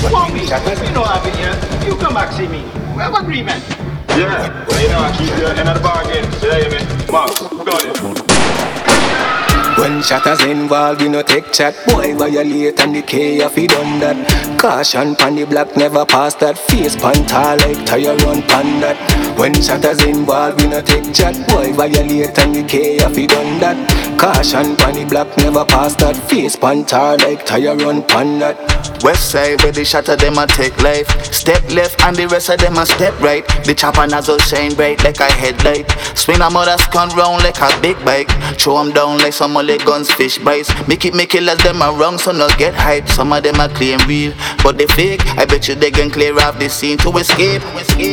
want me? You know I've been here. You come back see me. We have agreement. Yeah, well, you know, I keep your end of the bargain. Yeah, you hear me? Marks, got it. When shatters involved, we no take chat. Boy, violate and decay if he done that. Caution pan the block, never pass that. Face pan tall like tire run pan that. When shatters involved, we no take chat. Boy, violate and decay if he done that. Caution pan the block, never pass that. Face pan tall like tire run pan that. West side where the shatter them a take life. Step left and the rest of them a step right. The chopper nozzle shine bright like a headlight. Swing a mother scun round like a big bike. Throw 'em down like some only guns, fish bites. Make killers them a wrong, so no get hype. Some of them a claim real, but they fake. I bet you they can clear off the scene to escape.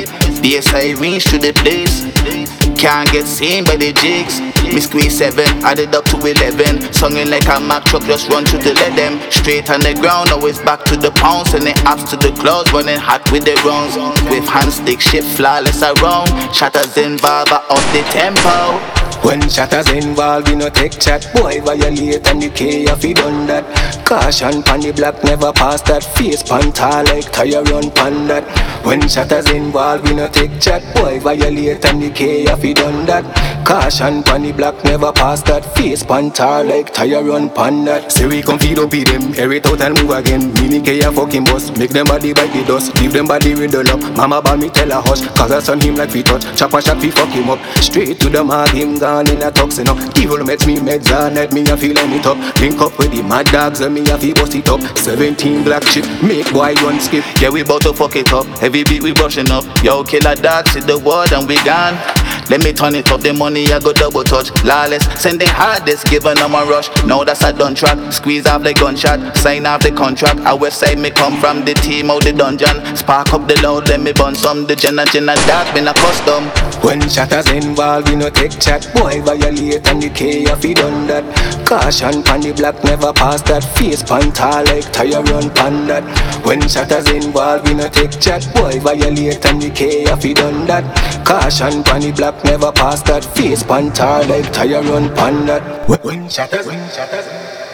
The SI reach to the place. Can't get seen by the jigs. Me squeeze 7, added up to 11. Songing like a Mack truck, just run through the let them. Straight on the ground, always back to the pounds. And the apps to the clouds, running hot with the rounds. With hand stick, shit flawless around. Shatters in barber up the tempo. When shatters involved, we no take chat. Boy, violate and decay if he done that. Caution pan the block, never pass that. Face pan tall like tire run pan that. When shatters involved, we no take chat. Boy, violate and decay if he done that. Caution pan the block, never pass that. Face pan tall like tire run pan that. Say we come feed up with them, air it out and move again. Meaning K a fucking boss, make them body bite the dust. Give them body riddle up, mama ball me tell her hush. Cause I son him like we touch, chop a shot we fuck him up. Straight to the mark, him gone in a tux, you know. Evil met me meds on night, me a feelin' it up. Link up with the mad dogs and me a fi bust it up. 17 black shit, make boy run skip. Yeah, we bout to fuck it up, heavy beat we brushing up. Yo, killer dogs hit the word and we gone. Let me turn it up, the money I go double touch. Lawless, sending hardest, giving them a rush. Now that's a done track, squeeze off the gunshot. Sign off the contract, a west side me come from the team out the dungeon. Spark up the loud, let me burn some. The Jenna dark, been a custom. When shatters involved, we no take chat. Boy, violate and decay if he done that. Caution pan the block, never pass that. Face pan tall like tire run pan that. When shatters involved, we no take chat. Boy, violate and decay if he done that. Caution pan the block, never pass that. Face pan tall like tire run pan that. When shatters